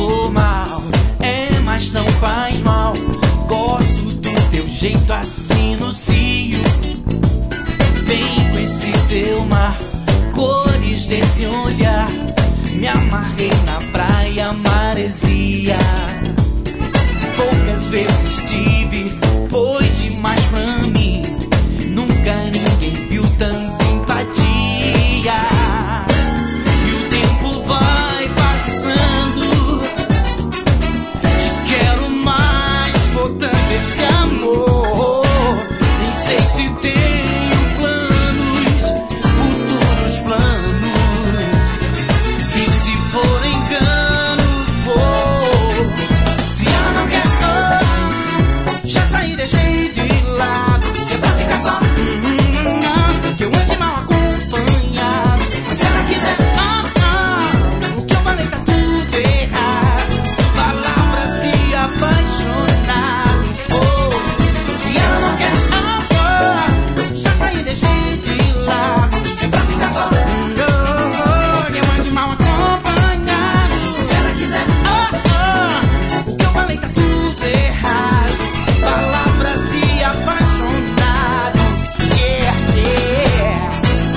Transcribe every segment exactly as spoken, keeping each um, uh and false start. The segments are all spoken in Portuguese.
for mal, é, mas não faz mal. Gosto do teu jeito assim no cio. Vem com esse teu mar, cores desse olhar. Me amarrei na praia, maresia. Poucas vezes tive, foi demais pra mim. Nunca ninguém viu tanta empatia. E o tempo vai passando, te quero mais, botando esse amor. Nem sei se tenho planos, futuros planos, que se for engano, for. Se ela não quer só, já saí, deixei de lado. Se é pra ficar só, hum, que eu ande mal acompanhado. Mas se ela quiser, ah, ah, o que eu falei tá tudo errado. Palavras de apaixonado, oh. Se ela não quer, ah, ah, já saí, deixei de lado. Se é pra ficar só, hum, oh, que eu ande mal acompanhado. Mas se ela quiser, ah, ah, o que eu falei tá tudo errado. Palavras de apaixonado, yeah, yeah.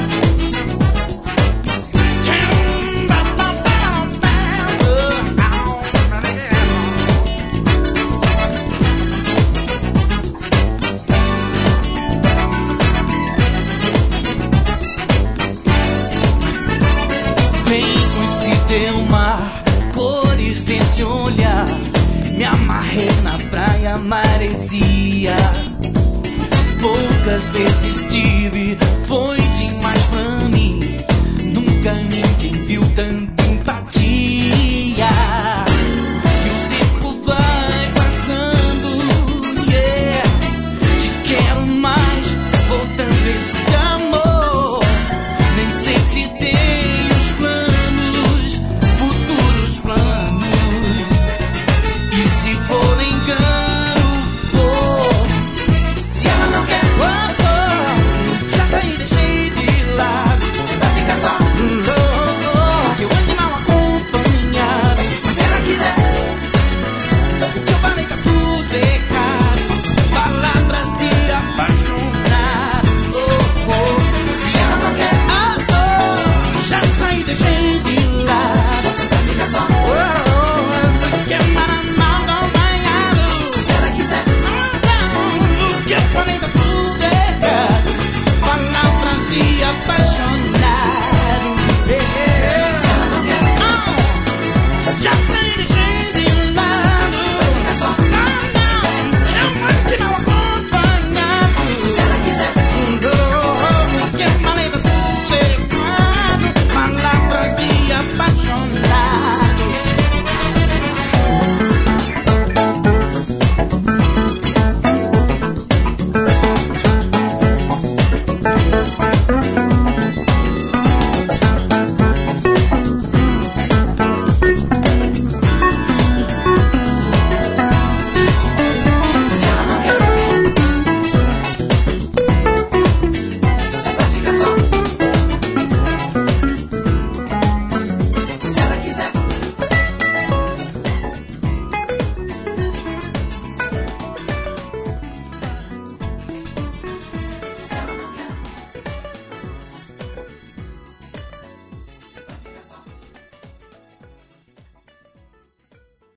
Vem com esse teu mar, cores desse olhar. Me amarrei na praia, maresia. Poucas vezes tive, foi demais pra mim. Nunca ninguém viu tanta empatia.